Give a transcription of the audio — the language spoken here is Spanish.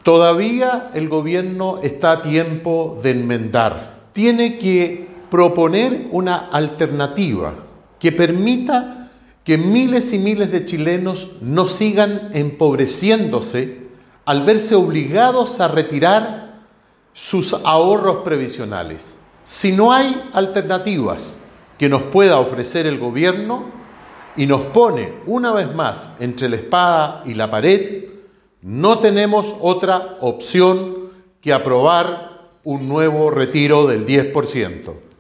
Todavía el gobierno está a tiempo de enmendar. Tiene que proponer una alternativa que permita que miles y miles de chilenos no sigan empobreciéndose al verse obligados a retirar sus ahorros previsionales. Si no hay alternativas que nos pueda ofrecer el gobierno y nos pone una vez más entre la espada y la pared, no tenemos otra opción que aprobar un nuevo retiro del 10%.